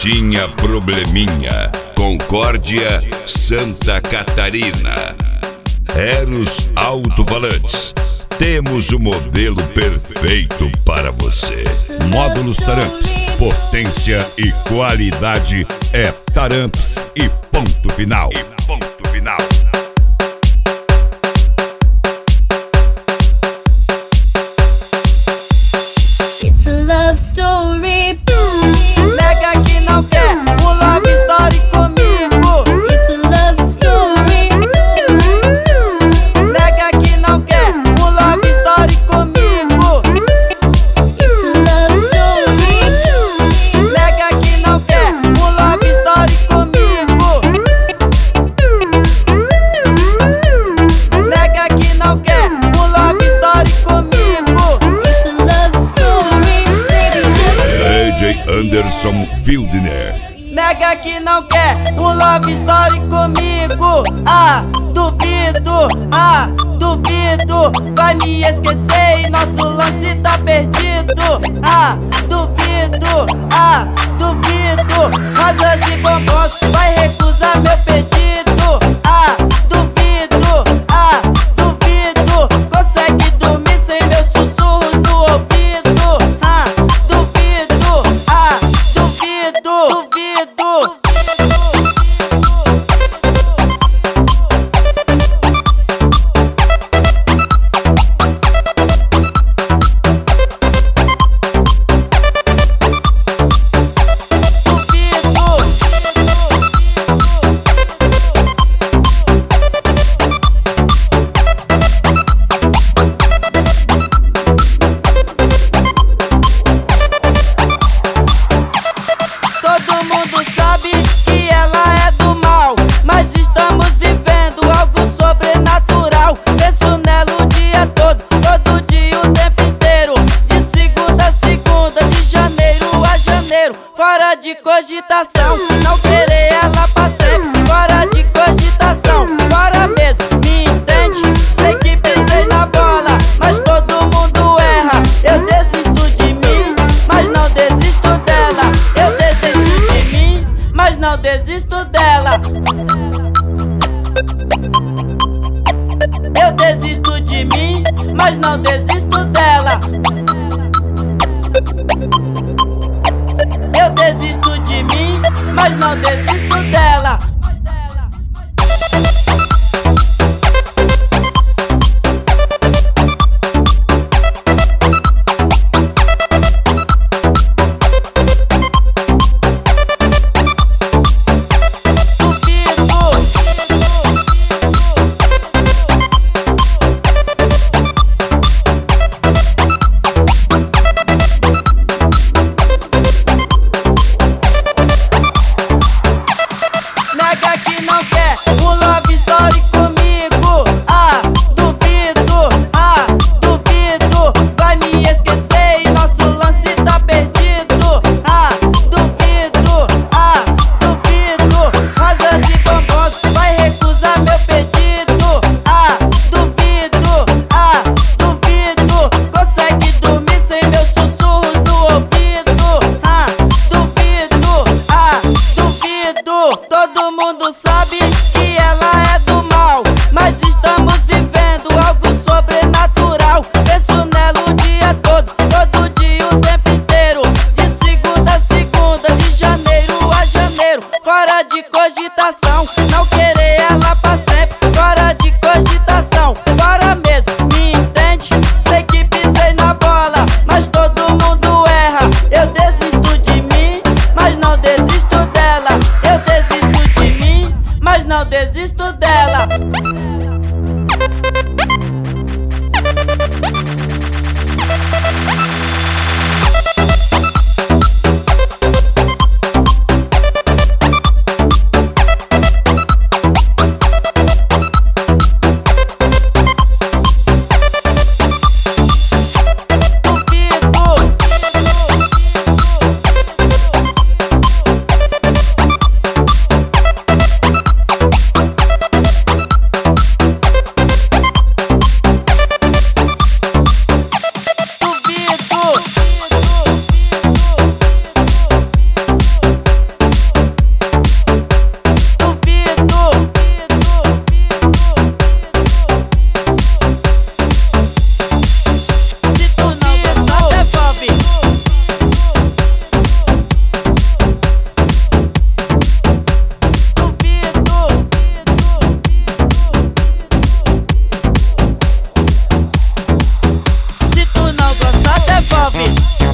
tinha probleminha. Concórdia, Santa Catarina. Eros Alto-Falantes. Temos o modelo perfeito para você. Módulos Taramps. Potência e qualidade é Taramps e ponto final. It's a love story. Nega que não quer um love story comigo. It's a love story. Nega que não quer um love story comigo. It's a love story. Nega que não quer um love story comigo. Nega que não quer um love story comigo. It's a love story. AJ Anderson Fieldner. Nega que não quer um love story comigo. Duvido, vai me esquecer e nosso lance tá perdido. Duvido, rosas e bombons, vai recusar meu pedido. Duvido, consegue dormir sem meus sussurros no ouvido. Duvido. Todo mundo sabe que ela é do mal, mas estamos vivendo algo sobrenatural. Penso nela o dia todo dia, o tempo inteiro. De segunda a segunda, de janeiro a janeiro. Fora de cogitação, não querer ela pra sempre. Fora de cogitação, fora mesmo, me entende? Sei que pisei na bola, mas todo mundo erra. Eu desisto de mim, mas não desisto dela. Eu desisto de mim, mas não desisto dela. Eu desisto de mim, mas não desisto dela. Eu desisto de mim, mas não desisto